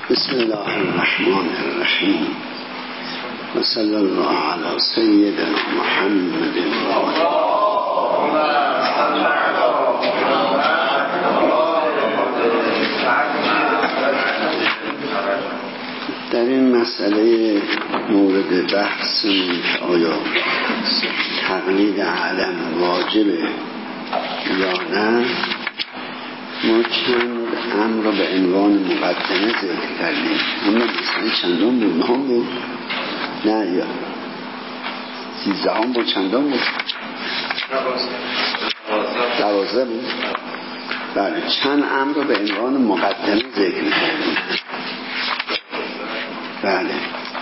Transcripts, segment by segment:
بسم الله الرحمن الرحیم و صلی الله علی سیدنا محمد در این مسئله مورد بحث آیا تقلید علم واجبه یا نه، ما چند امر را به عنوان مقدمه ذکر کردیم. اما مثلا چندان بود؟ نهم بود؟ نه یا 13 بود؟ چندان بود؟ 12 بود؟ بله، چند امر را به عنوان مقدمه ذکر کردیم. بله،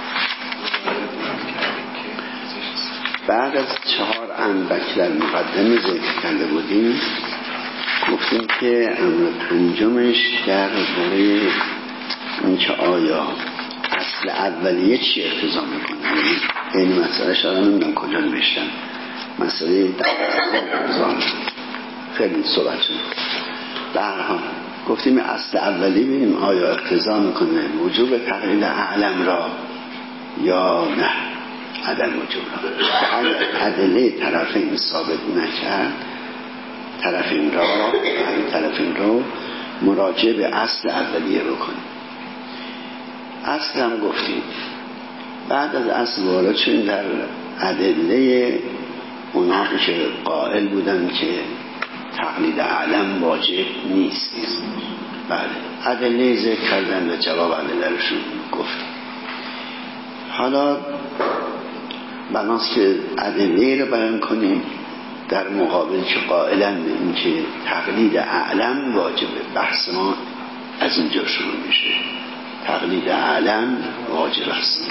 بعد از 4 امر که در مقدمه ذکر کرده بودیم، گفتیم که امر پنجمش درباره اینکه آیا اصل اولیه چی اقتضا میکنه. این مسئله شاید نمیدونم کجا نوشتم، مسئله اقتضا خیلی صحبت شد. به هر حال گفتیم اصل اولی ببینیم آیا اقتضا میکنه وجوب تقلید اعلم را یا نه عدم وجوب را. اگر ادله طرفین ثابت نکرد، طرفین رو مراجعه به اصل اولیه بکنیم. اصل هم گفتیم. بعد از اصل وارد شدیم در ادله اونا که قائل بودن که تقلید اعلم واجب نیست. بله، ادله ذکر کردن و جواب ادله‌شون گفتیم. حالا بناست که ادله رو بیان کنیم در مقابل که قائلن به این که تقلید اعلم واجبه. بحث ما از اینجا شروع میشه. تقلید اعلم واجب است.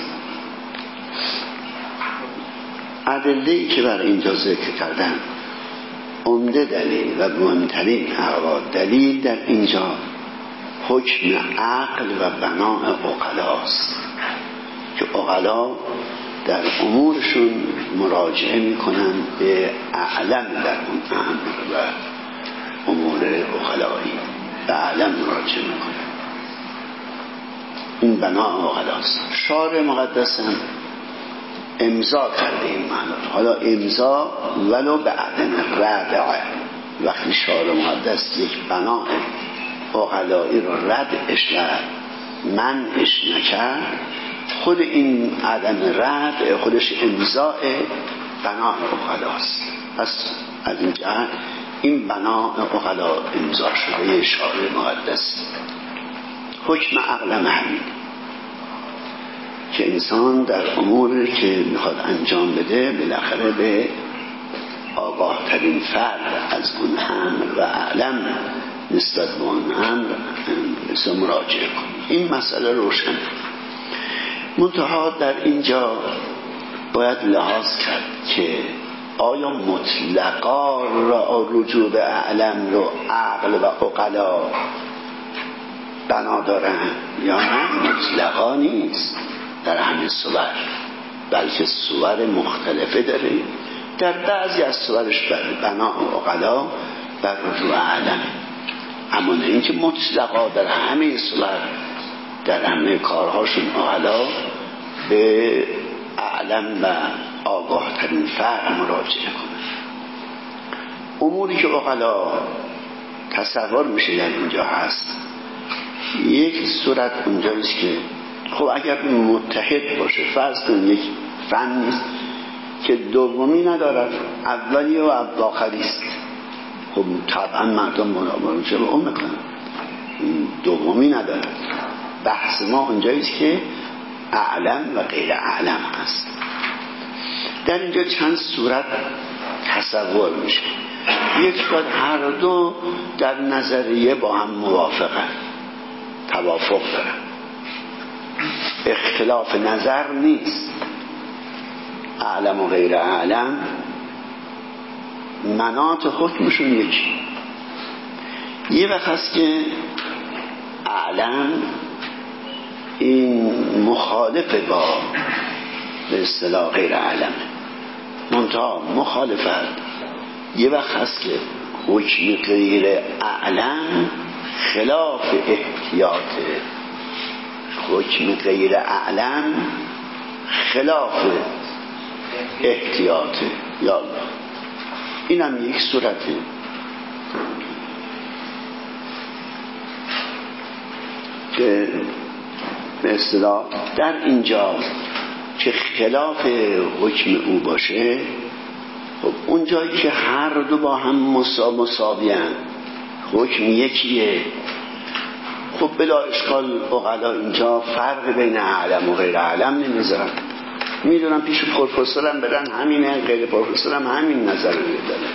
ادله‌ای که برای اینجا ذکر کردن عمده دلیل و مهمترین دلیل در اینجا حکم عقل و بناء عقلاست که عقلا در امورشون مراجعه میکنن به اعلم در اون امر و امور عقلایی به اعلم مراجعه میکنن. این بناء عقلاست. شارع مقدس هم امضا کرده این معنی. حالا امضا ولو به عدم ردعه، وقتی شارع مقدس یک بناء عقلایی رو ردش و منعش نکرد، خود این عدم رد خودش امضاء بناء عقلاست. پس از این جهت این بناء عقلا امضا شده شارع مقدس. حکم عقل همین که انسان در اموری که میخواد انجام بده بالاخره به آگاه ترین فرد از اون امر و اعلم نسبت به اون امر مراجعه کنه. این مسئله روشن. منتها در اینجا باید لحاظ کرد که آیا مطلقا را رجوع به اعلم رو عقل و عقلا بنا دارن یا نه؟ مطلقا نیست در همه صور، بلکه صور مختلفه داره. در بعضی از صورش بنا عقلا بر رجوع اعلم، اما نه اینکه مطلقا در همه صور در همه کارهاشون عقلا به اعلم و آگاه ترین فرد مراجعه کنه. اموری که عقلا تصور میشه در اینجا هست، یک صورت اونجاست که خب اگر متحد باشه، فرض کن یک فن نیست که دومی ندارد، اولی و آخری است، خب طبعا مردم مراجعه به اون میکنن. دومی ندارد. بحث ما اونجاییست که اعلم و غیر اعلم هست. در اینجا چند صورت تصور میشه. یک شاید هر دو در نظریه با هم موافقن، توافق دارن، اختلاف نظر نیست. اعلم و غیر اعلم مناط حکمشون یکی. یه وقت هست که اعلم این مخالف با به اصطلاح غیر اعلم، منتها مخالفت یه وقت هست که حکم غیر اعلم خلاف احتیاط حکم غیر اعلم خلاف احتیاطه. یا الله، این هم یک صورته. که به اصطلاح در اینجا که خلاف حکم او باشه، خب اون جایی که هر دو با هم مساوی هستند، حکم یکیه، خب بلا اشکال عقلا اینجا فرق بین اعلم و غیر اعلم نمیذارن. میدونم پیش پروفسورم برن همینه، غیر پروفسورم همین نظر رو داره.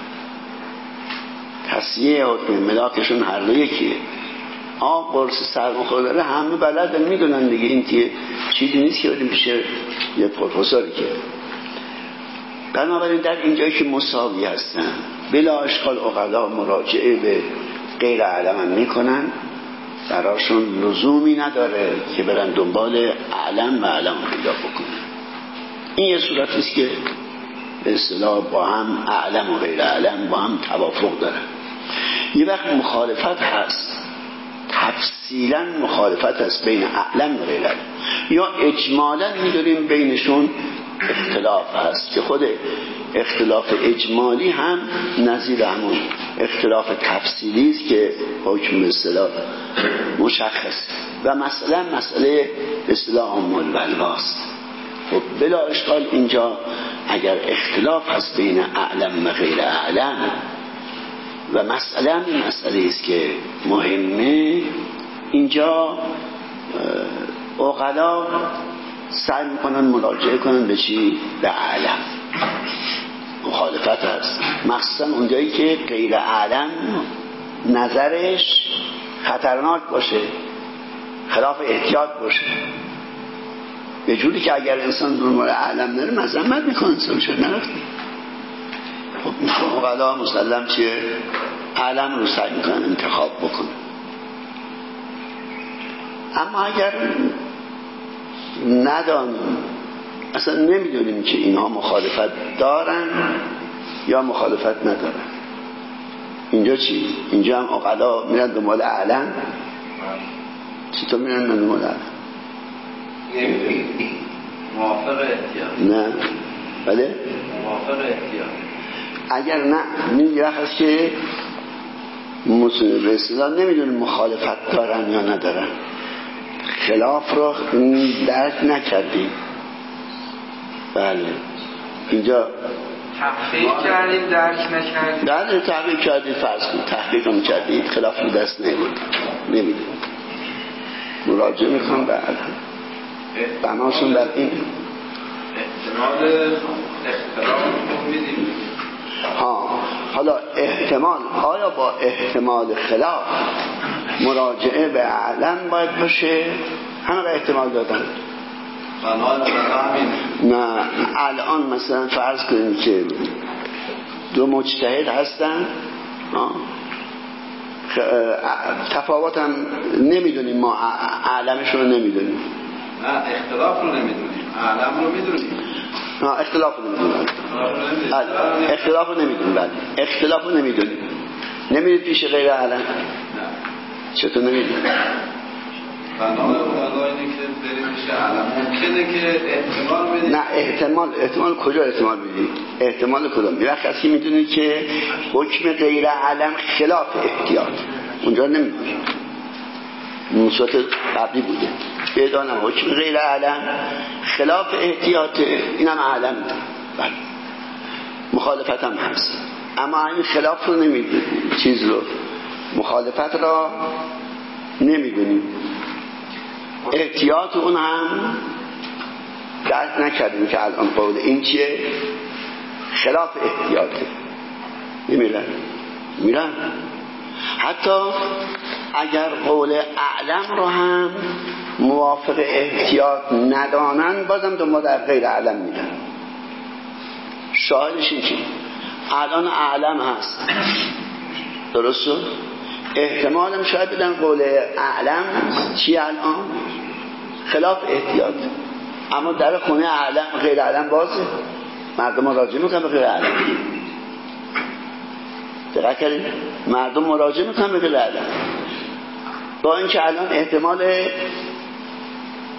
تصحیح حکم ملاکشون هر دو یکیه. قرص سرماخورداره همه بلدن، میدونن دیگه. این که چیزی نیست که بریم پیش یه پروفسوری که. بنابراین در اینجایی که مساوی هستن بلا اشکال عقلا مراجعه به غیر اعلم هم میکنن، براشون لزومی نداره که برن دنبال اعلم و اعلم پیدا بکنن. این یه صورتی است که به اصطلاح با هم اعلم و غیر اعلم با هم توافق دارن. یه وقت مخالفت هست، تفصیلا مخالفت هست بین اعلم و غیر اعلم، یا اجمالا می‌داریم بینشون اختلاف هست که خود اختلاف اجمالی هم نظیر همون اختلاف تفصیلی است که حکم به اصطلاح مشخص و مثلا مسئله به اصطلاح عام البلواست. خب بلا اشکال اینجا اگر اختلاف هست بین اعلم و غیر اعلم و مثلا مسئله است که مهمه، اینجا عقلا سعی میکنن مراجعه کنن به چی؟ به اعلم. مخالفت هست مخصوصا اونجایی که غیر اعلم نظرش خطرناک باشه، خلاف احتیاط باشه، به جوری که اگر انسان دنبال اعلم نره مذمت میکنه انسان شد نرفته. خب این عقلا مسلم چیه؟ اعلم رو سعی میکنن انتخاب بکنه. اما اگر ندانیم، اصلا نمیدونیم که اینها مخالفت دارن یا مخالفت ندارن، اینجا چی؟ اینجا هم عقلا میرن دنبال اعلم. چطور میرن دنبال اعلم؟ موافق احتیاط. نه بله موافق احتیاط. اگر نه میگه هست که به اصطلاح نمیدونیم مخالفت دارن یا ندارن، خلاف رو درک نکردیم. بله اینجا تحقیق کردیم درک نکردیم. بله تحقیق کردیم، فرض کنید تحقیق هم کردیم، خلاف رو دست نمیدونیم، مراجعه میکنم به اعلم. بناشون بر این احتمال اختلاف رو میدیم. حالا احتمال، آیا با احتمال خلاف مراجعه به اعلم باید باشه؟ همه به احتمال دادن. نه الان مثلا فرض کنیم که دو مجتهد هستن، تفاوت هم نمیدونیم، ما اعلمش رو نمیدونیم. نه اختلاف رو نمیدونیم، اعلم رو میدونیم. اختلاف رو نمیدونیم. اختلاف رو نمیدونیم. بله اختلاف رو نمیدونیم. نمیدونید پیش غیر اعلم؟ نه. چطور نمیدونیم؟ بنابراین اینه که بریم پیش اعلم ممکنه که احتمال بدیم. نه احتمال کجا احتمال بدیم؟ احتمال کدام؟ یه وقت کسی میدونه که حکم غیر اعلم خلاف احتیاط، اونجا نمیدونیم. نصوص قبلی بوده بدانم حکم غیر اعلم خلاف احتیاط، اینم اعلم بله مخالفت هم هست، اما این خلاف رو نمیدونیم، چیز رو مخالفت را نمیدونیم، احتیاط اون هم درک نکردیم که الان قول این چیه؟ خلاف احتیاطه. میرن حتی اگر قول اعلم رو هم موافق احتیاط ندانن بازم دنبال در غیر اعلم میرن. شاهدش این چی؟ الان اعلم هست، درست شد؟ احتمالم شاید بدن قول اعلم چی الان؟ خلاف احتیاط، اما در خونه اعلم غیر اعلم بازه، مردم مراجعه میکنن به غیر اعلم. دقیق کردید؟ مردم مراجعه میکنن به غیر اعلم، با اینکه الان احتمال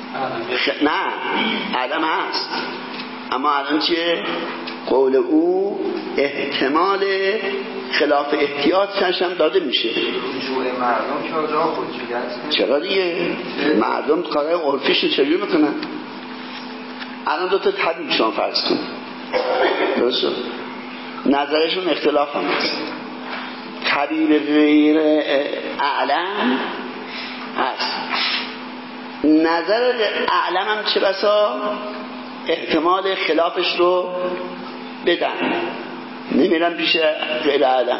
نه عدم هست، اما الان چیه؟ قول او احتمال خلاف احتیاطش هم داده میشه. رجوع مردم که آجا حجیت است. چرا دیگه؟ مردم کارهای عرفیش رو چجوری میکنن؟ الان دو تا طبیب شما فرض کن، درست شد؟ نظرشون اختلاف هم هست. طبیب غیر اعلم هست، نظر اعلم هم چه بسا احتمال خلافش رو بدن، نمیرن پیش غیر اعلم،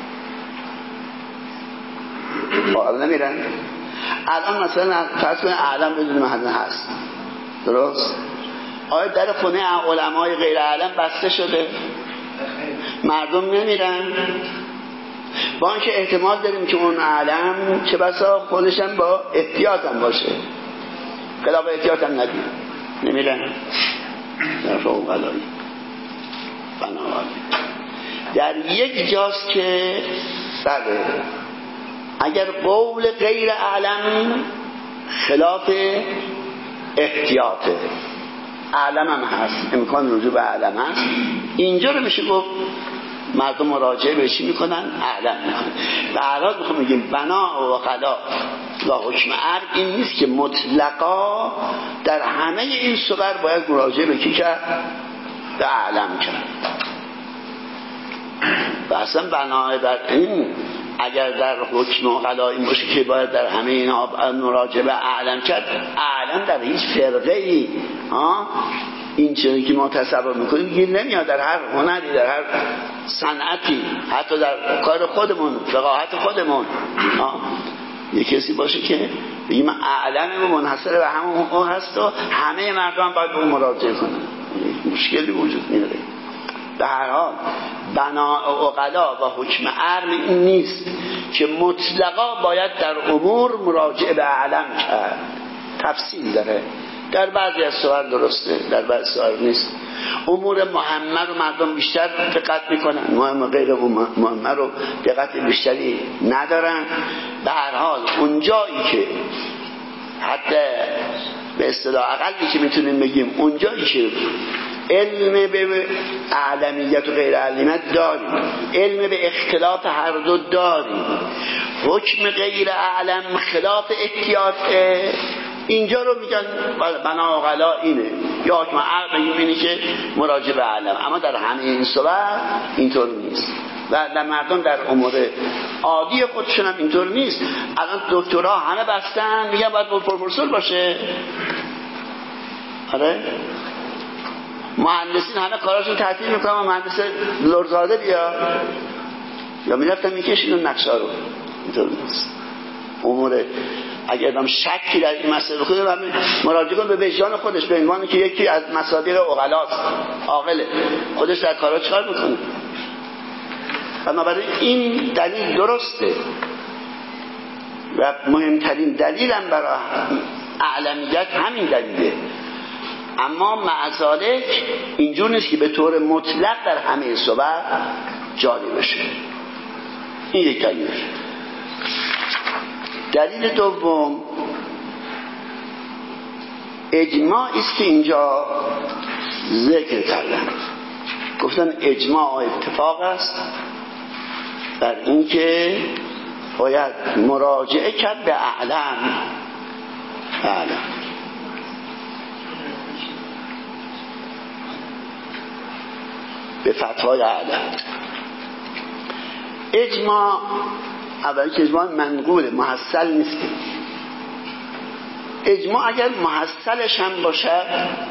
نمیرن. الان مثلا فرض کن اعلم بدون محل هست، درست؟ آیا در خونه علمای غیر اعلم بسته شده؟ مردم نمیرن، با اینکه احتمال داریم که اون اعلم چه بسا خودشم با احتیاط هم باشه، خلاف احتیاط هم نمیرن. در فوق علایی بنابراین در یک جاست که بله اگر قول غیر اعلم خلاف احتیاطه، اعلم هم هست، امکان رجوع به اعلم هست، اینجا رو میشه گفت مردم مراجعه بهشی میکنن، اعلم میکنن. و اعلام میخوام بگیم بنا و قلا و حکم عقل این نیست که مطلقا در همه این صور باید مراجعه به کی کرد؟ به اعلم کرد. و اصلا بنا بر این اگر در حکم و قلا این باشه که باید در همه اینها مراجعه به اعلم کرد، اعلم در هیچ فرقه ای این چیزی که ما تصور میکنیم گیر نمیاد. در هر هنری، در هر صنعتی، حتی در کار خودمون، فقاهت خودمون یک کسی باشه که بگیم اعلم منحصر به همون اون هست و همه مردم باید به اون مراجعه کنن، مشکلی وجود نداره. به هر حال بنا عقلا و حکم عقل این نیست که مطلقا باید در امور مراجعه به اعلم کرد، تفصیل داره. در بعضی از سوال درسته، در بعضی سوال نیست. امور مهمه رو مردم بیشتر دقت میکنن، مهم غیر مهمه رو دقت بیشتری ندارن. به هر حال اونجایی که حتی به اصطلاح اقلی که میتونیم بگیم اونجایی که علم به اعلمیت و غیر اعلمیت داریم، علم به اختلاف هر دو داریم، حکم غیر اعلم خلاف احتیاطه، اینجا رو میگن بنا غلا اینه، یا حکم عقل بگیم اینه که مراجعه به اعلم. اما در همه این صورت اینطور نیست و در مردم در امور عادی خودشون هم اینطور نیست. الان دکترها همه بستن میگن باید پروفسور باشه، آره مهندسین همه کاراشون تعطیل میکنن و مهندس لرزاده بیا یا میرفتن میکشین اون نقشه رو. اینطور نیست. امور اگر ادام شکی در این مسئله بخوده مراجعه کن به وجدان خودش، به عنوانی که یکی از مصادیق عقلاست، عاقله، خودش در کارا چیکار میکنه. بنابراین این دلیل درسته و مهمترین دلیلم برای اعلمیت همین دلیله. اما معذالک اینجور نیست که به طور مطلق در همه صحبت جاری بشه. این یک دلیل. دلیل دوم اجماعی است که اینجا ذکر کردن، گفتن اجماع اتفاق است در این که باید مراجعه کرد به اعلم به فتوای اعلم. اجماع اولی که اجماع منقول محصل نیست. اجماع اگر محصلش هم باشد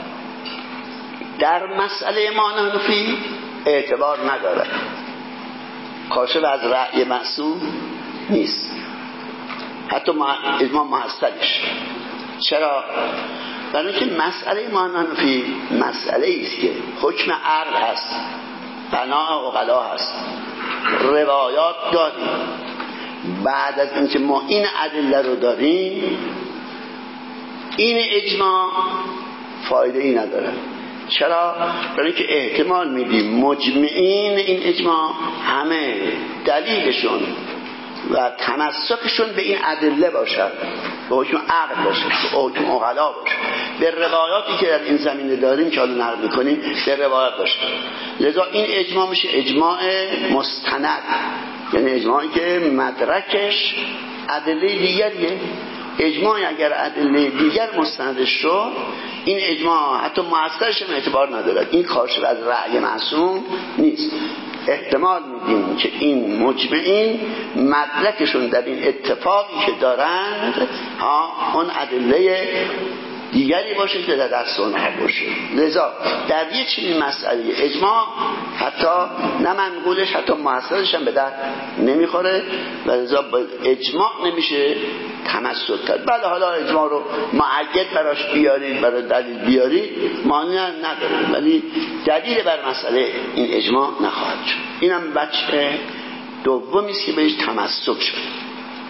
در مسئله ما حنفی اعتبار ندارد، کاشف از رأی معصوم نیست، حتی اجماع محصلش. چرا؟ برای اینکه مسئله ما حنفی مسئله است که حکم عقل هست، بنا عقلا هست، روایات داریم. بعد از اینکه ما این ادله رو داریم این اجماع فایده ای نداره. چرا؟ برای اینکه احتمال میدیم مجمعین این اجماع همه دلیلشون و تمسکشون به این ادله باشد، به حکم عقل باشه، به حکم عقلا باشه، به روایاتی که در این زمینه داریم که حالا نقل می‌کنیم به روایات باشه. لذا این اجماع میشه اجماع مستند، یعنی اجماعی که مدرکش ادله دیگریه. اجماع اگر ادله دیگر مستندش شد، این اجماع حتی مؤثرش هم اعتبار ندارد، این کاشف از رأی معصوم نیست. احتمال میدیم که این مجمعین مدرکشون در این اتفاقی که دارند اون ادله دیگری باشه که در دست اونها باشه. لذا در یه چنین مسئله اجماع حتی نه منقولش حتی مؤثرش هم به در نمیخوره و لذا با اجماع نمیشه تمسک کرد. بله حالا اجماع رو معید براش بیارید، برای دلیل بیارید، مانع نداره، ولی دلیل بر مسئله این اجماع نخواهد شد. اینم بچه دومی است که بهش تمسک شد.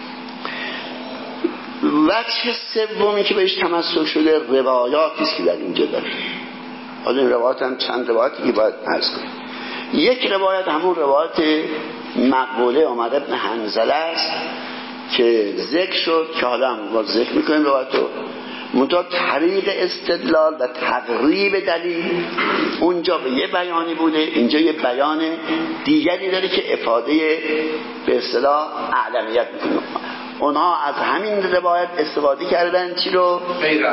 وجه سومی که بهش تمسک شده روایاتی است که در اینجا داره. حالا این روایات هم چند روایاتی که باید عرض کنیم. یک روایت همون روایت مقبوله عمر بن حنظله است که ذکر شد، که حالا هم باید ذکر میکنیم روایتو. منتها طریق استدلال و تقریب دلیل اونجا به یه بیانی بوده، اینجا یه بیان دیگری داره که افاده به اصطلاح اعلمیت میکنه. اونها از همین روایت استفاده کردن چی رو؟ غیر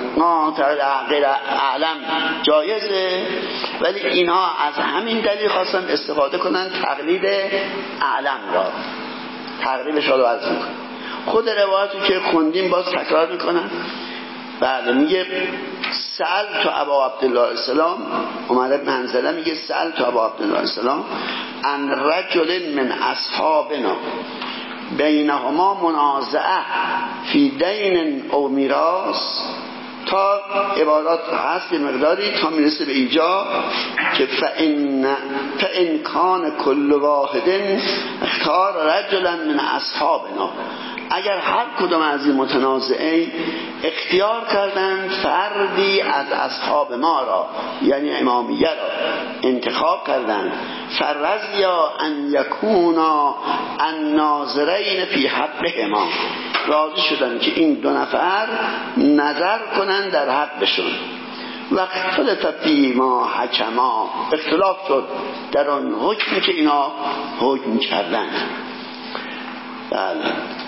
اعلم جایزه، ولی اینها از همین دلیل خواستن استفاده کنن تقلید اعلم را. تقریبش رو عرض میکنم. خود روایتی که خوندیم باز تکرار میکنن. بله میگه سألت ابا عبدالله السلام، عمر بن حنظله میگه سألت ابا عبدالله السلام عن رجل من اصحابنا بینهما منازعه فی دین او میراث، تا عبارات هست مقداری تا میرسه به اینجا که فإن کان کل واحد اختار رجلا من اصحابنا، اگر هر کدوم از این متنازعین اختیار کردند فردی از اصحاب ما را، یعنی امامیه را انتخاب کردند، فرضیا ان یکونا الناظرین فی حقهما، راضی شدند که این دو نفر نظر کنند در حقشون. و اختلاف فی ما حکما، اختلاف شد در آن حکمی که اینا حکم کردند. بله.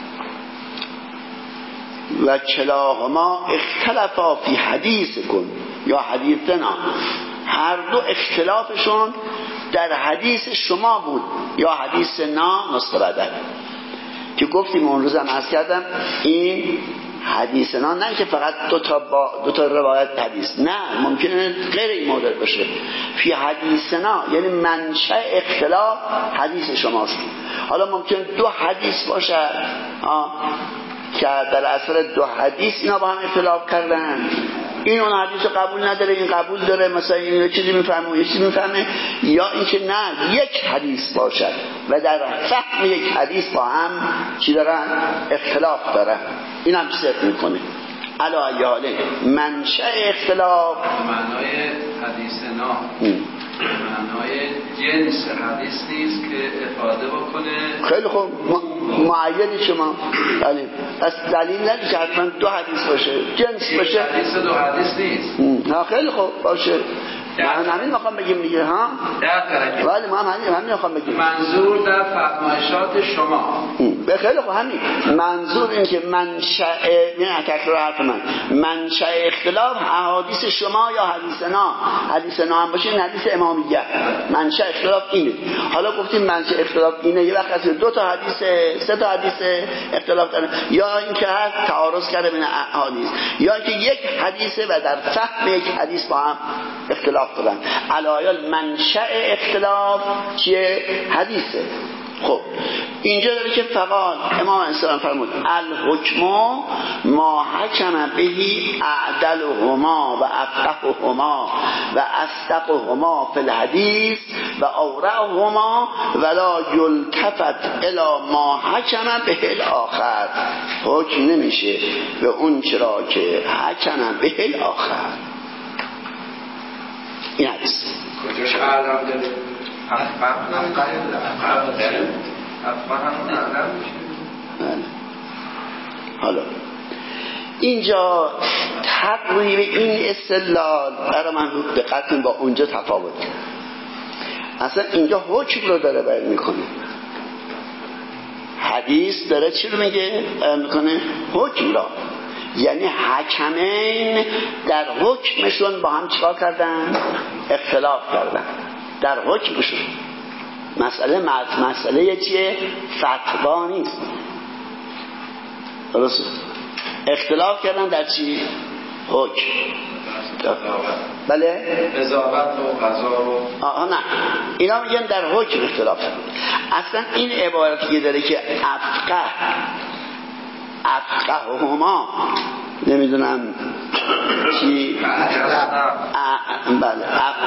و کلاهما اختلافا فی حدیث کن یا حدیثنا، هر دو اختلافشون در حدیث شما بود یا حدیث نا نسبت که گفتیم اون روزم عرض کردم این حدیث نا نه که فقط دو تا روایت حدیث، نه ممکنه غیر این مورد باشه. فی حدیث نا یعنی منشأ اختلاف حدیث شماست. حالا ممکن دو حدیث باشه که در اثر دو حدیث اینا با هم اختلاف کردن، این اون حدیث رو قبول نداره، این قبول داره، مثلا این چیزی میفهمه و یه چیزی میفهمه، یا اینکه نه یک حدیث باشد و در فهم یک حدیث با هم چی دارن؟ اختلاف دارن. این هم صدق میکنه. علی ای حال منشأ اختلاف معنای حدیث نا معنای جنس حدیث نیست که افاده بکنه. خیلی خوب، معیدی شما دلیل پس دلیل نداره که حتما دو حدیث باشه، جنس باشه. حدیث دو حدیث نیست. نه خیلی خوب باشه. من همین میخوام بگیم دیگه ها. ولی ما همین میخوام بگیم. منظور در فرمایشات شما. به خیلی خوب همین. منظور این که منشأ، نه تکرار حرف من، منشأ اختلاف احادیث شما یا حدیث نا. حدیث نا هم باشه این حدیث امامیه. منشأ اختلاف اینه. حالا گفتیم منشأ اختلاف اینه، یه وقت هست دو تا حدیث، سه تا حدیث اختلاف داره، یا اینکه هست تعارض کرده بین احادیث، یا اینکه یک حدیثه و در فهم یک حدیث با هم اختلاف دارن. علایل منشأ اختلاف چیه؟ حدیثه. خب اینجا داره که فقال امام اسلام فرمود الحکم ما حکم بهی اعدلهما و افقههما و اصدقهما فی الحدیث و اورعهما ولا یلتفت الی ما حکم به الاخر، حکم نمیشه به اون چرا که حکم به الاخر. این حدیث کجاش اعلم داره؟ افقه هم اعلم میشه. حالا اینجا تقریب این استدلال برای من دقت با اونجا تفاوت. اصلا اینجا حکم رو داره بیان میکنه، حدیث داره چی رو میگه بیان میکنه؟ حکم را. یعنی حکمین در حکمشون با هم چیکار کردن؟ اختلاف کردن در حکمشون. مسئله چیه؟ فتوا نیست، درست؟ اختلاف کردن در چی؟ حکم. بله؟ قضاوت و قضا و نه، اینا میگن در حکم اختلاف کردن. اصلا این عبارتی که داره که افقههما نمیدونم چی، بله،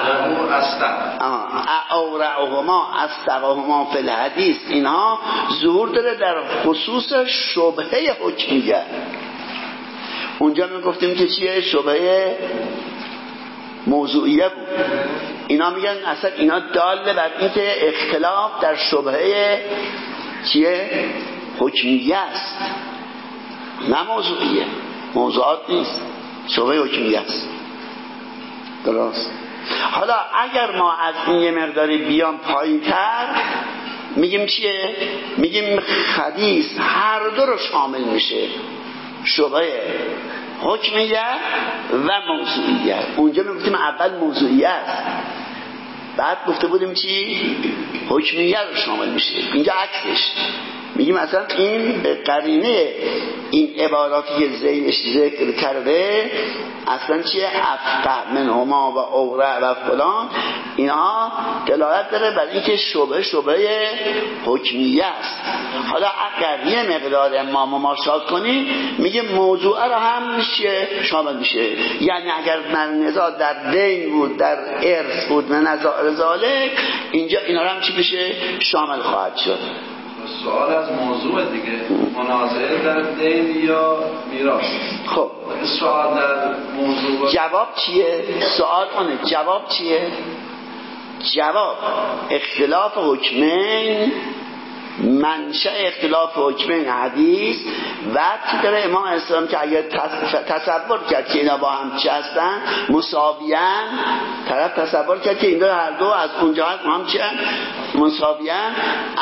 اورعهما استقهما فی الحدیث، اینها ظهور داره در خصوص شبهه حکمیه. اونجا میگفتیم که چیه؟ شبهه موضوعیه بود. اینا میگن اصلا اینا داله بر اینکه اختلاف در شبهه چیه؟ حکمیه است، نه موضوعیه. موضوعات نیست، شبهه حکمیه است. درست؟ حالا اگر ما از این یه مقداری بیام پایین‌تر میگیم چیه؟ میگیم حدیث هر دو رو شامل میشه، شبهه حکمیه و موضوعیه. اونجا میگفتیم اول موضوعیه است، بعد گفته بودیم چی؟ حکمیه رو شامل میشه. اینجا عکسش میگیم اصلا این به قرینه این عباراتی که زیدش ذکر کرده اصلا چیه؟ افقه منهما و اورع و فلان، اینا دلالت داره بر اینکه شبهه حکمیه است. حالا اگر یه مقدار ما مماشات کنیم میگه موضوع رو هم میشه شامل میشه. یعنی اگر نزاع در دین بود، در ارث بود، نزاع ذالک، اینجا اینا رو هم چی میشه؟ شامل خواهد شد. سوال از موضوع دیگه، منازعه در دین یا میراث. خب سوال در موضوع جواب چیه؟ سوال اونه، جواب چیه؟ جواب اختلاف حکمین، منشأ اختلاف حکمین حدیث وقتی داره امام اسلام که اگر تصور کرد که اینا با هم چه هستن مساویان، طرف تصور کرد که این هر دو از اونجا هست هم چه مساویان،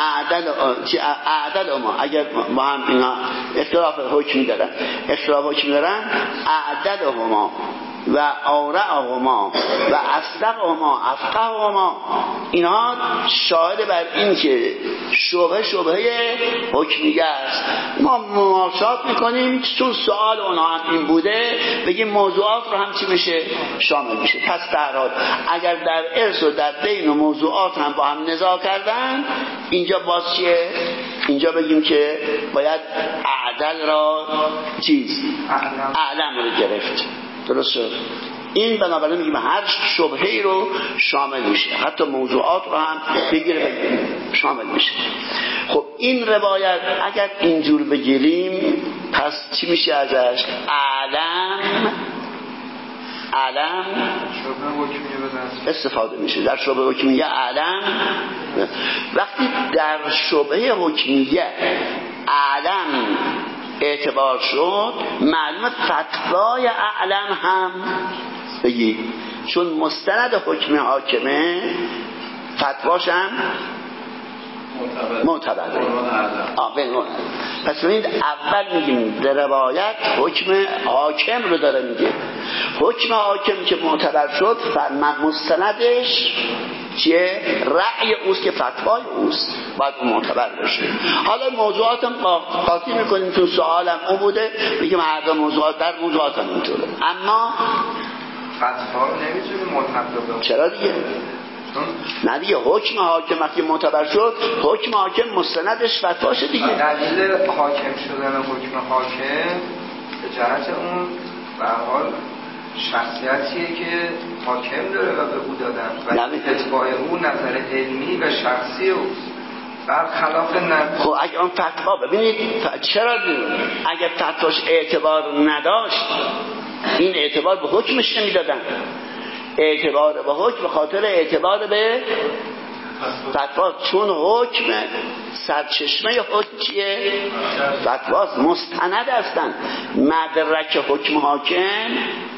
اعدل ما اگر با هم اینا اختلاف حکمی دارن اعدل هما و اورعهما و اصدقهما افقههما، اینها شاهد بر این که شبهه حکمیه است. ما مماشات میکنیم چون سوال اونها هم این بوده، بگیم موضوعات رو هم چی میشه؟ شامل میشه. پس در حال اگر در ارث و در دین و موضوعات هم با هم نزاع کردن، اینجا باز چیه؟ اینجا بگیم که باید اعدل را اعلم رو گرفت. درست شد؟ این بنابراین میگیم هر شبهه‌ای رو شامل میشه، حتی موضوعات رو هم بگیره شامل میشه. خب این روایت اگر اینجور بگیریم پس چی میشه ازش؟ علم شبهه حکمیه استفاده میشه. در شبهه حکمیه علم، وقتی در شبهه حکمیه علم اعتبار شد، معلومه فتوای اعلم هم بگی، چون مستند حکم حاکمه فتواش هم معتبره. پس ببینید اول میگیم در روایت حکم حاکم رو داره میگه، حکم حاکم که معتبر شد مستندش چیه؟ رأی اوست که فتوای اوست، باید اون معتبر باشه. حالا موضوعاتم قاطی میکنیم تو سوالم اون بوده، بگیم هر موضوعات در موضوعاتم اینطوره، اما فتوا نمیتونه معتبر باشه. چرا دیگه؟ نه دیگه حکم حاکم وقتی معتبر شد، حکم حاکم مستندش فتواشه دیگه. دلیل حاکم شدن حکم حاکم به جهت اون به حال شخصیتیه که حاکم داره و به او دادن و اتباع او نظر علمی و شخصی اوست، برخلاف نظر. خب اگه اون فتوا ببینید چرا اگه فتواش اعتبار نداشت این اعتبار به حکمش نمیدادن. اعتبار به حکم به خاطر اعتبار به فتوا، چون حکم سرچشمه حکم چیه؟ فتواست، مستند هستن. مدرک حکم حاکم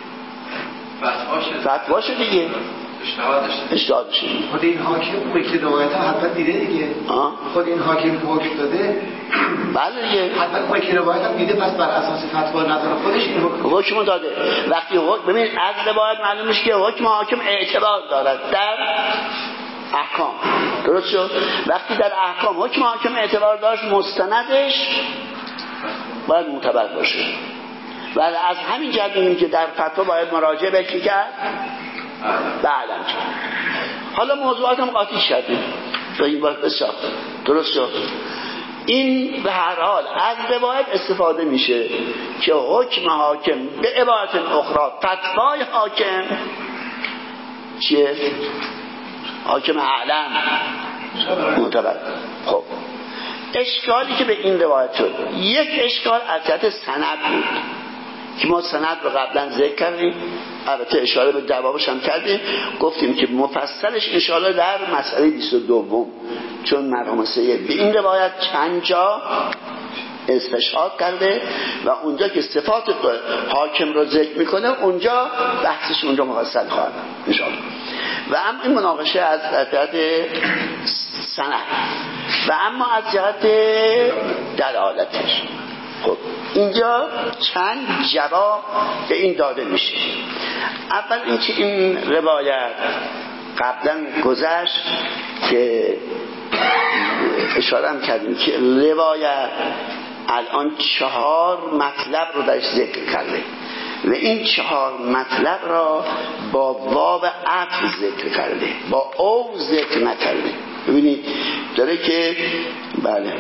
فتواشه دیگه، اجتهاد داشته. خود این حاکم به که روایت ها حتما دیده دیگه. خود این حاکم حکم داده. بله دیگه، حتما به که روایت هم دیده، پس بر اساس فتوا نظر خودش این حکم داده. وقتی حکم، ببینید از روایت معلوم میشه که حکم حاکم اعتبار دارد در احکام. درست شد؟ وقتی در احکام حکم حاکم اعتبار داشت، مستندش باید معتبر باشه. و از همین جهت میگیم که در فتوا باید مراجعه به کی کرد؟ بعداً. حالا موضوعات هم قاطی شدیم تا این بار بسیار. درست شد؟ این به هر حال از روایت استفاده میشه که حکم حاکم به عبارت اخرى فتوای حاکم چیه؟ حاکم اعلم معتبر. خب اشکالی که به این روایت شد، یک اشکال از جهت سند بود که ما سند رو قبلا ذکر کردیم، البته اشاره به جوابش هم کردیم، گفتیم که مفصلش انشاءالله در مسئله 22 چون مرحوم سید به این روایت چند جا استشهاد کرده و اونجا که صفات حاکم رو ذکر میکنه اونجا بحثش اونجا مفصل خواهد انشاءالله. و اما این مناقشه از جهت سند و اما از جهت دلالتش. خب اینجا چند جواب به این داده میشه. اول اینکه این روایت قبلا گذشت که اشاره هم کردیم که روایت الان 4 مطلب رو درش ذکر کرده و این 4 مطلب را با واو عطف ذکر کرده، با او ذکر نکرده. ببینید داره که بله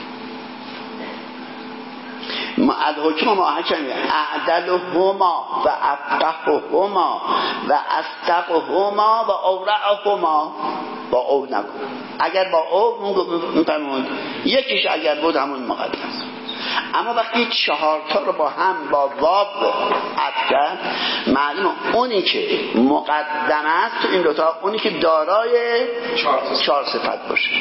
الحکم ما حکم اعدلهما و افقههما و اصدقهما و اورعهما. با او نگو، اگر با او میفرمون یکیش اگر بود همون مقدس. اما وقتی 4 تا رو با هم با واو عطف کرد، معلومه اونی که مقدم است تو این دوتا اونی که دارای 4 صفت باشه.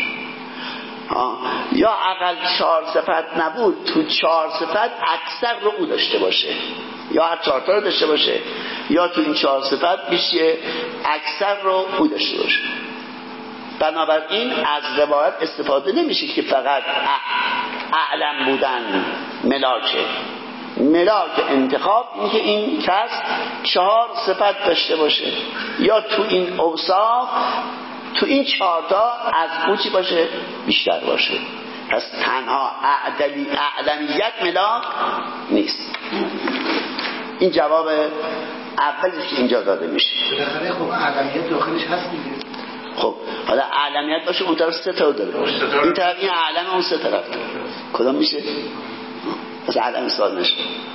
یا اقل 4 صفت نبود، تو 4 صفت اکثر رو او داشته باشه، یا هر 4 تا رو داشته باشه یا تو این 4 صفت بیشه اکثر رو او داشته باشه. بنابراین از روایت استفاده نمیشه که فقط اعلم بودن ملاک انتخاب این که این کس 4 صفت داشته باشه یا تو این اوصاف تو این 4 تا از او چی باشه؟ بیشتر باشه. پس تنها اعلمیت ملاک نیست. این جواب اولی که اینجا داده میشه. بالاخره خب اعلمیت داخلش هست دیگه. خب حالا اعلمیت باشه اون طرف 3 تا داره، این طرف این اعلم اون 3 طرف داره، کدام میشه؟ پس اعلم سوال نشه.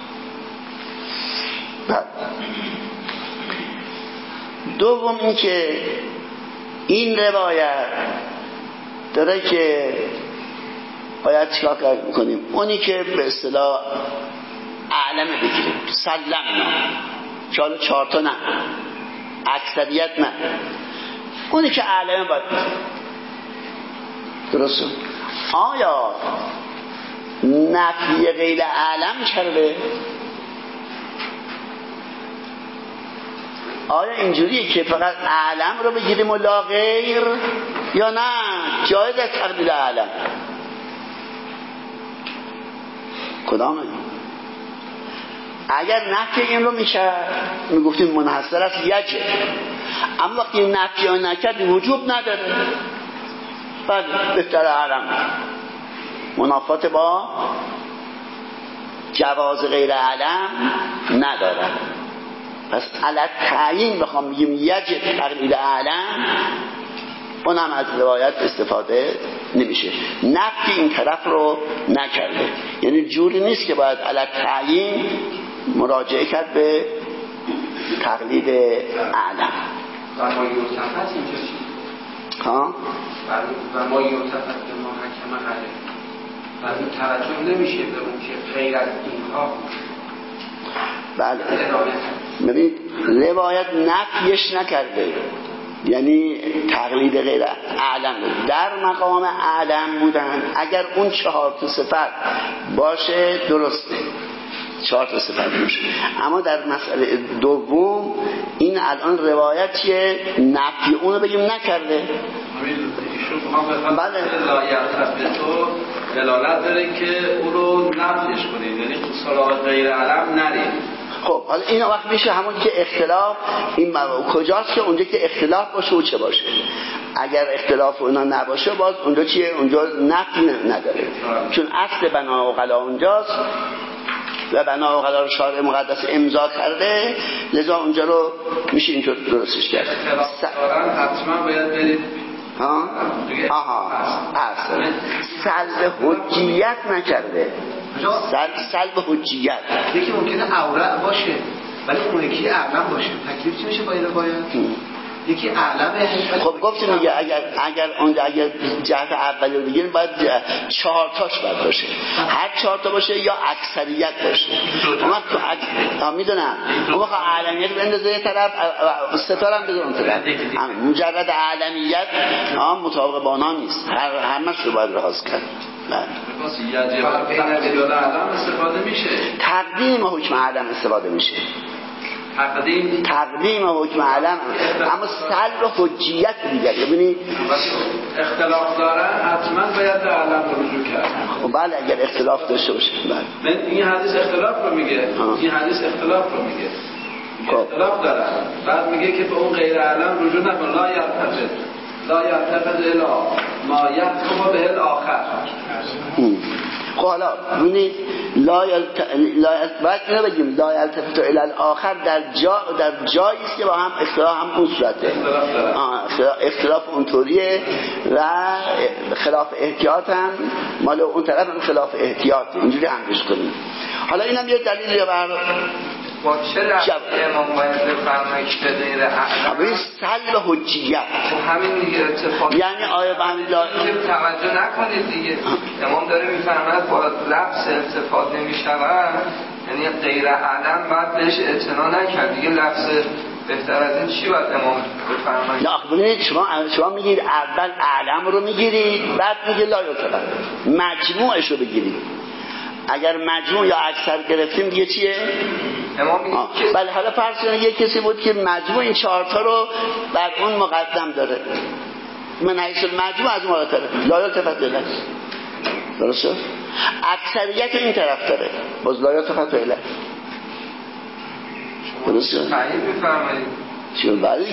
دوم این که این روایت داره که باید چیکار کنیم؟ اونی که به اصطلاح اعلمه بگیریم، سلمنا، چاله 4 تا نه، اکثریت نه، اونی که اعلمه باید بگیریم. درسته؟ آیا نفی غیر اعلم کرده؟ آیا اینجوریه که فقط اعلم رو بگیریم و لا غیر، یا نه جایز است تقلیل اعلم؟ کدامه؟ اگر نفی این رو میگفتیم منحصر است یجب، اما وقتی نفی ها نکرد وجوب نداره، بعد بهتر اعلم منافات با جواز غیر اعلم نداره. پس علت تعیین بخوام بگیم یجب تقلیل اعلم، اونم از روایت استفاده نمیشه. نفی این طرف رو نکرده، یعنی جوری نیست که باید علت تعیین مراجعه کرد به تقلید اعلم. و ما یوتفت اینجا چی؟ و ما یوتفت به ما حکم حله، و این توجه نمیشه به اون که غیر از اینها. بله ببینید روایت نفیش نکرده، یعنی تقلید غیر اعلم در مقام اعلم بودن. اگر اون 4 تا صفت باشه درسته، 4 تا صفت باشه. اما در مسئله دوم این الان روایتیه نفی اونو بگیم نکرده. بله لایت تو دلالت داره که اون رو نفیش کنید، یعنی سراغ غیر علم نرید. خب حالا این وقت میشه همون که اختلاف این کجاست که اونجا که اختلاف باشه و چه باشه. اگر اختلاف اونا نباشه باز اونجا چیه؟ اونجا نفی نداره، چون اصل بنا و غلا اونجاست و بنا و غلا رو شارع مقدس امضا کرده، لذا اونجا رو میشه اینطور درستش کرد. حتما باید برید هست سلب حجیت نکرده، سلب حجیت. یکی ممکنه اورع باشه ولی اون یکی اعلم باشه، تکلیف چی میشه با این روایت؟ یکی اعلمه. خب گفتیم دیگه اگر جهت اولی رو بگیریم باید 4 تاش باید باشه، هر 4 تا باشه یا اکثریت باشه. اما تو میدونم اون وقت اعلمیت بندازه یه طرف، ستاره هم بذار اون طرف. مجرد اعلمیت مطابق با آنها نیست، همش رو باید رهاز کرد. تقدیم حکم اعلم استفاده میشه، تقدیم حکم علم، اما سلب حجیت دیگر. ببینید اختلاف دارن حتما باید به علم رجوع کرد. خب بله اگر اختلاف داشته باشه. بله این حدیث اختلاف رو میگه. این حدیث اختلاف رو میگه. اختلاف دارن، بعد میگه که به اون غیر علم رجوع نکن. لا یلتفت الی ما یحکم به الاخر. خب حالا ببینید باید اینو بگیم لا یلتفت الی الاخر در جایی است که با هم اختلاف هم اون صورته، اختلاف اونطوریه و خلاف احتیاط هم مال اون طرف هم خلاف احتیاطه، اینجوری همش کنیم. حالا اینم یه دلیلیه بر با چه رفت امام باید بفرمایی که غیر اعلم سلب حجیت همین دیگه اتفاق، یعنی آیا به همین توجه نکنید دیگه امام داره میفرماید با لفظ التفات نمیشود، یعنی غیر اعلم باید بهش اعتنا نکرد دیگه. لفظ بهتر از این چی باید امام بفرمایید؟ نه ببینید شما میگید اول اعلم رو میگیرید بعد میگید لا یلتفت، مجموعش رو بگیرید. اگر مجموع یا اکثر گرفتیم دیگه چیه؟ بله حالا فرض کنید یک کسی بود که مجموع این 4 تا رو بر اون مقدم داره، من حیث المجموع از اون بالاتره، لا یلتفت الیه. درسته؟ اکثریت این طرف داره، باز لا یلتفت الیه. درسته؟ تعیین می‌فرمایید. چون بله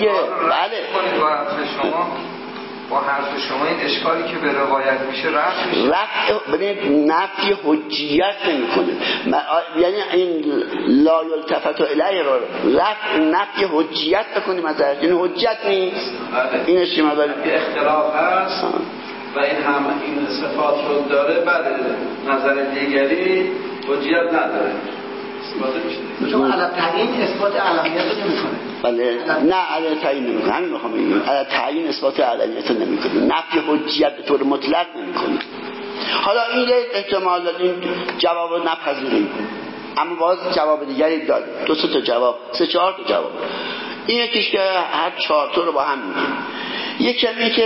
با حرف شما این اشکالی که به روایت میشه رفع ببینید نفی حجیت نمی‌کنه، یعنی این لا یلتفت الیه رو رفع نفی حجیت بکنیم ازش، این حجت نیست. این اشتما داره اختلاف هست و این هم این صفات رو داره، بعد نظر دیگری حجیت نداره چون علم تعیین اثبات علمیت رو نمی‌کنه. بله نه علم تعیین نمی‌کنه، همین می‌خوام بگم علم تعیین اثبات علمیت رو نمی‌کنه، نفی حجیت به طور مطلق نمی‌کنه. حالا این احتمال این جواب رو نپذیریم، اما باز جواب دیگری داد، 2 تا جواب، 3-4 تا جواب. این یکیش که هر 4 تا رو با هم میگیم. یکی که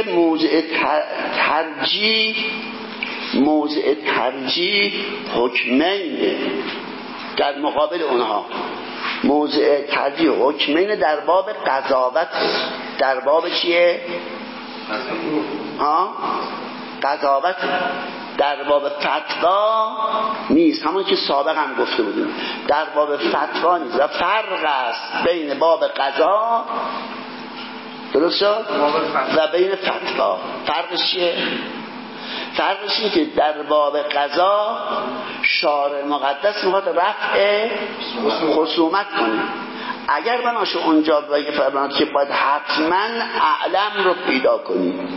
موضع ترجیح حکمین در مقابل اونها، موضع ترجیح حکمین در باب قضاوت، در باب چیه؟ قضاوت، در باب فتوا نیست، همون که سابق هم گفته بودیم در باب فتوا نیست و فرق است بین باب قضا درست شد و بین فتوا. فرقش چیه؟ فرقش اینه که در باب قضا شارع مقدس میخواد رفع خصومت کنه، اگر بناشه اونجا بگه فرماند که باید حتما اعلم رو پیدا کنی،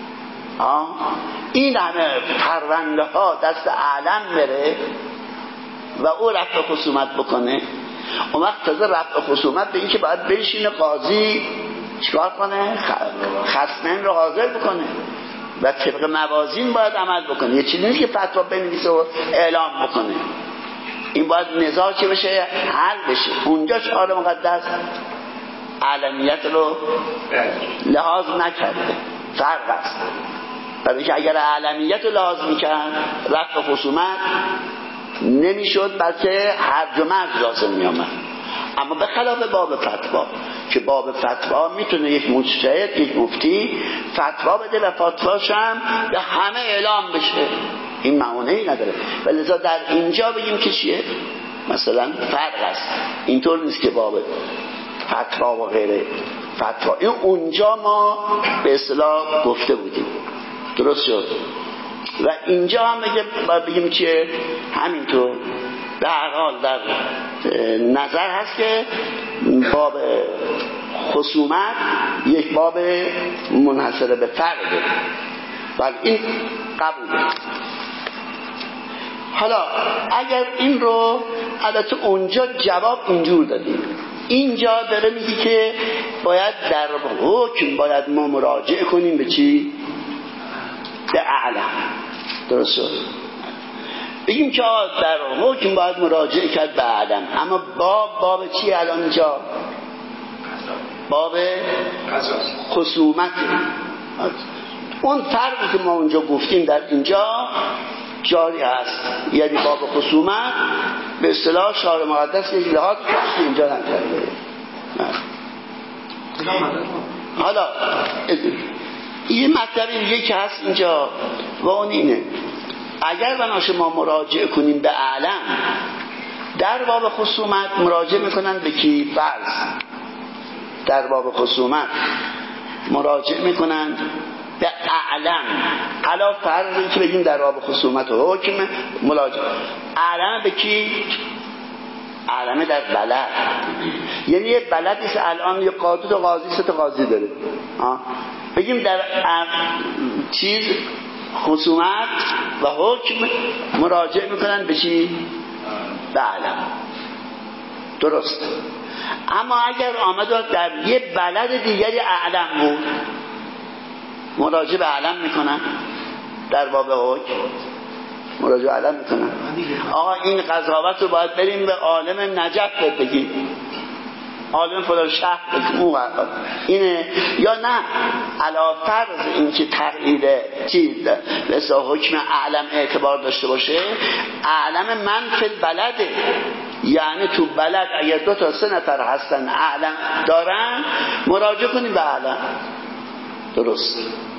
این همه پرونده ها دست اعلم بره و او رفع خصومت بکنه، اون وقت تازه رفع خصومت به این که باید بنشینه قاضی چیکار کنه؟ خصمین رو حاضر بکنه و طبق موازین باید عمل بکنه. یه چیزی نیست که فتوا بنویسه و اعلام بکنه، این باید نزاع چه بشه؟ حل بشه. اونجا شارع مقدس اعلمیت رو لحاظ نکرده. فرق است. برای که اگر اعلمیت رو لحاظ میکرد رفع خصومت نمیشد، بلکه هرج و مرج لازم میامد. اما به خلاف باب فتوا که باب فتوا میتونه یک مجتهد، یک مفتی فتوا بده و فتواش هم به همه اعلام بشه، این معانی نداره. ولذا در اینجا بگیم که چیه؟ مثلا فرق است. اینطور نیست که باب فتوا و غیره فتوا، این اونجا ما به اصطلاح گفته بودیم، درست شد. و اینجا هم بگیم که همینطور به هر حال در نظر هست که باب خصومت یک باب منحصر به فرده، ولی این قبوله. حالا اگر این رو البته اونجا جواب اینجور دادیم، اینجا داره میگی که باید در حکم باید ما مراجعه کنیم به چی؟ به اعلم. درست شد؟ بگیم که در حکم باید مراجعه کرد به اعلم، اما باب چی الان اینجا؟ باب خصومت. اون فرقی که ما اونجا گفتیم در اینجا جاری هست، یعنی باب خصومت به اصطلاح شارع مقدس یک لحاظ که اینجا نکرده. حالا یه مطلبی دیگه که هست اینجا و اون اینه، اگر بناش ما مراجعه کنیم به اعلم در باب خصومت مراجعه میکنن به کی؟ فرض در باب خصومت مراجعه میکنن به اعلم، علا فرضی که بگیم در باب خصومت و حکم مراجعه اعلم به کی؟ اعلم در بلد، یعنی یه بلدیست الان یه قاضی و قاضی ست قاضی داره، بگیم در چیز خصومت و حکم مراجعه میکنن به چی؟ به اعلم. درست. اما اگر آمد در یه بلد دیگری اعلم بود مراجعه به اعلم میکنن، در باب حکم مراجعه به اعلم میکنن. آقا این قضاوت رو باید بریم به عالم نجف بگیم، عالم فلان شهر بگیم اینه، یا نه علا فرض این که تقیید چیز مثل حکم اعلم اعتبار داشته باشه، اعلم من فی البلده، یعنی تو بلد اگر 2 تا 3 نفر هستن اعلم دارن مراجعه کنیم به اعلم. درست.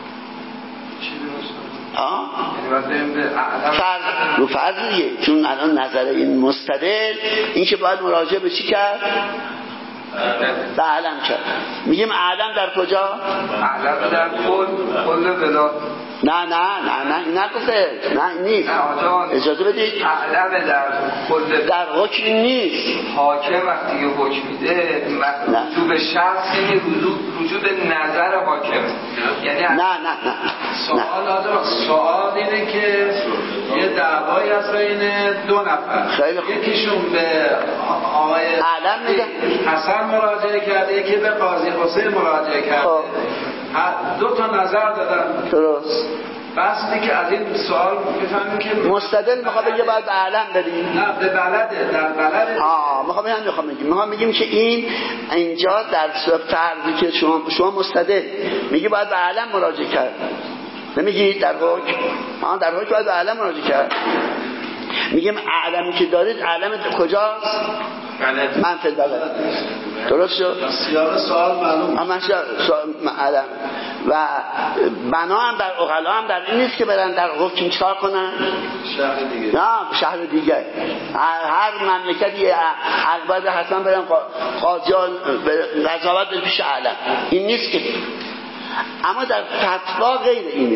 فرض رو فرضیه، چون الان نظر این مستدل این که باید مراجعه به چی کرد؟ به اعلم کرد. میگیم اعلم در کجا؟ اعلم در کل بلاد. نه این نگفته، نه این نیست، اجازه بدید. اعلم در کل در حکم نیست. حاکم وقتی که حکم میده رجوع به شخص یعنی رجوع به نظر حاکم، یعنی نه سوال لازم. سوال اینه که یه دعوایی هست بین 2 نفر، یکیشون به آقای اعلم میگه حسن مراجعه کرده، یکی به قاضی حسین مراجعه کرده، 2 تا نظر دادن. درست. بس که از این سوال بفهمیم که مستدل میخواد بگه باید به اعلم بریم. نه به بلده، در بلده. میخوام بگیم که این اینجا در فرضی که شما مستدل میگی باید به اعلم مراجعه کرد، نمیگی در حکم در حکم باید به اعلم مراجعه کرد. میگیم اعلمی که دارید اعلم کجاست؟ منفی بلد. درست شد؟ سیاق سوال معلوم. اعلم و بنا هم در اغلا هم در این نیست که برن در حکم چکار کنن؟ شهر دیگه. نه شهر دیگه. هر مملکتی باید حتما برن قاضیان قضاوت به پیش اعلم، این نیست که. اما در فتوا غیر اینه.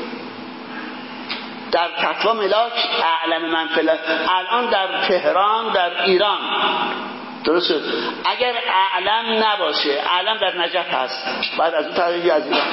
در فتوا ملاک اعلم من فلان الان در تهران در ایران، درست شد. اگر اعلم نباشه، اعلم در نجف هست، بعد از اون طرفی از ایران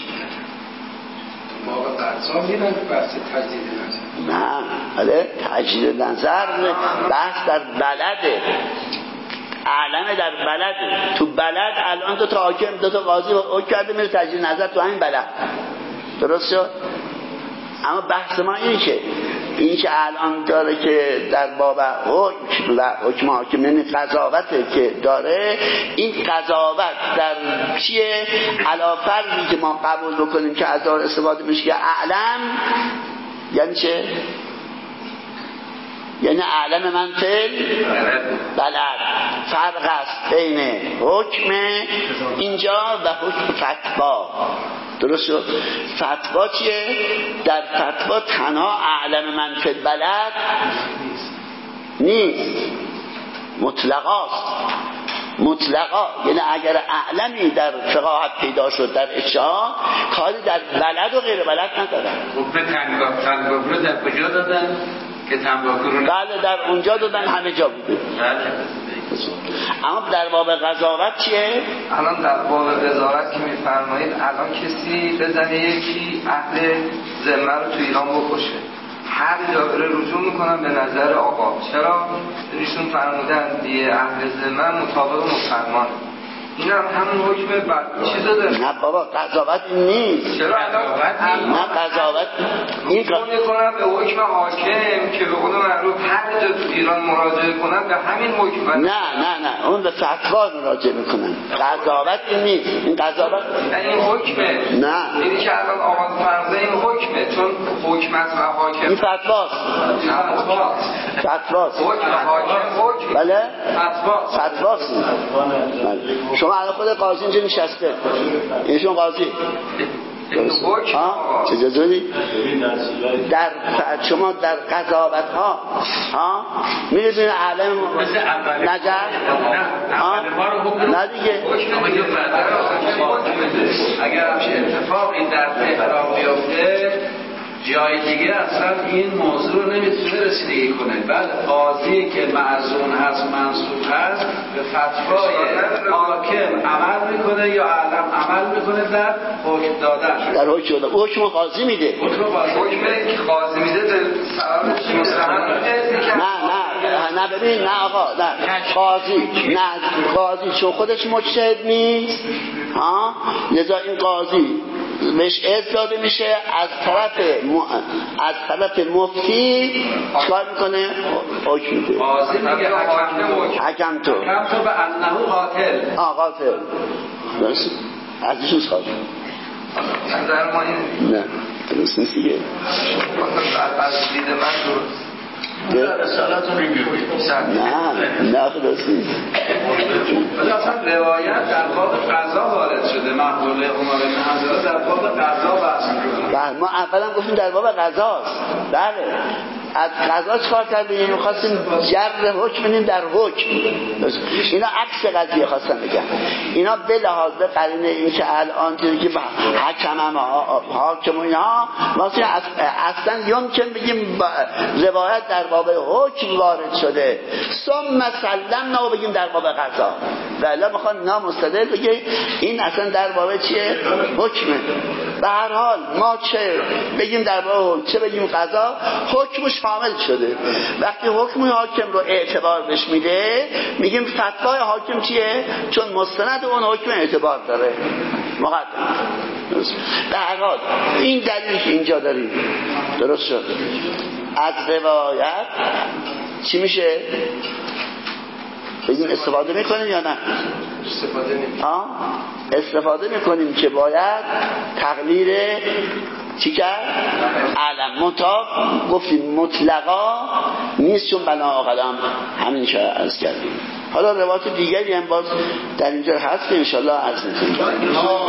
ما به قضا میرن بحث تجدید نظر. نه بله تجدید نظر بحث در بلده، اعلم در بلده. تو بلد الان 2 تا حاکم 2 تا قاضی حکم کرده میره تجدید نظر تو همین بلد، درست شد. اما بحث ما اینه که این که الان داره که در باب حکم و حکم حاکم یعنی قضاوته که داره، این قضاوت در چیه؟ علا فرضی که ما قبول بکنیم که از دار استفاده میشه که اعلم، یعنی چه؟ یعنی اعلم من فعل بلد. فرق است بین حکم اینجا و حکم فتوا. درست شد؟ فتوا چیه؟ در فتوا تنها اعلم من فعل بلد نیست، مطلقاست. مطلقا یعنی اگر اعلمی در فقاهت پیدا شد در اجتهاد، کاری در بلد و غیر بلد نداره. حکم تنباکو رو در کجا دادن؟ که تنباکو رو بله در اونجا دادن، همه جا بوده. اما در باب قضاوت چیه؟ الان در باب قضاوت که میفرمایید الان کسی بزنه یکی اهل ذمه رو تو ایران بکشه، هر جا بره رجوع میکنن به نظر آقا. چرا؟ ایشون فرمودن دیه اهل ذمه مطابق مسلمانه. این هم همون حکم چیزا داره. نه بابا قضاوت نیست. چرا؟ نه قضاوت این کنن به حکم حاکم که به قول معروف هر جا تو ایران مراجعه کنن به همین حکم. نه اون به فتوا مراجعه میکنن. قضاوت نیست. این قضاوت این حکمه. نه اینی که الان آقا فرض این حکمه، چون حکم است و حاکم. این فتواست. حکم حاکم. بله؟ فتواست. شما الان خود قاضی اینجا نشسته، ایشون قاضی چه جزوری؟ در شما در قضاوت ها می‌دونید علم نجر نه دیگه. اگر همچه اتفاقی در تهران بیفته جای دیگه اصلا این موضوع نمیتونه رسیدگی کنه. بعد قاضی که معزون هست منصوب هست به فتوای حاکم عمل میکنه یا علم عمل میکنه در حکم دادن. در حکم دادن حکم قاضی میده. حکم که قاضی میده به سبب مستحب. نه ببین، نه آقا، نه قاضی چون خودش مجتهد نیست لذا این قاضی بهش اذن داده میشه از طرف مفتی چکار میکنه؟ حکم میده. قاضی میگه حکم تو به انه قاتل. قاتل درست از ایشون خواهد نظر ما این نه درست نیست دیگه. از دید من درست رسالتون اینجوری نه درست نیست. ولی اصلا روایت در باب قضا وارد شده. محمول عمر بن حنظله در باب قضا بحث می‌کنه. ما اولا گفتیم در باب قضاست. بله از قضا چکار کردیم؟ می‌خواستیم جر حکم بدیم در حکم. اینا عکس قضیه خواستن بگن. اینا به لحاظ قرینه این که الان چیزی که حکم حاکم و اینا واسه اصلا یمکن بگیم روایت در باب حکم وارد شده ثم سلمنا و بگیم در باب قضا. ولی میخوان نامستدل بگه این اصلا در باب چیه؟ حکمه. به هر حال ما چه بگیم در باب حکم چه بگیم قضا، حکمش شامل شده. وقتی حکم حاکم رو اعتبار بهش میده میگیم فتوای حاکم چیه؟ چون مستند اون حکم اعتبار داره مقدم. به هر حال این دلیلی که اینجا داریم درست شد. از روایت چی میشه؟ بگیم استفاده میکنیم یا نه؟ استفاده میکنیم که باید تقلیر چی کرد؟ علم مطاب گفتیم مطلقا نیست چون بنا آقلم همین که عرض کردیم. حالا روایت دیگری هم باز در اینجا هست که انشالله عرض میکنیم.